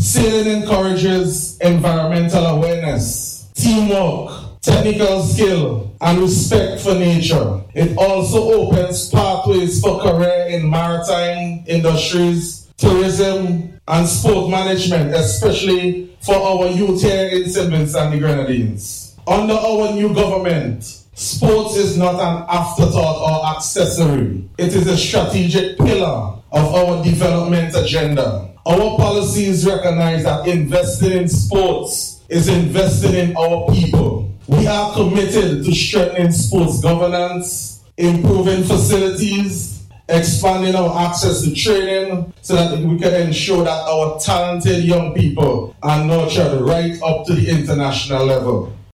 Sailing encourages environmental awareness, teamwork, technical skill, and respect for nature. It also opens pathways for career in maritime industries, tourism, and sport management, especially for our youth here in St. Vincent and the Grenadines. Under our new government, sports is not an afterthought or accessory. It is a strategic pillar of our development agenda. Our policies recognize that investing in sports is investing in our people. We are committed to strengthening sports governance, improving facilities, expanding our access to training so that we can ensure that our talented young people are nurtured right up to the international level.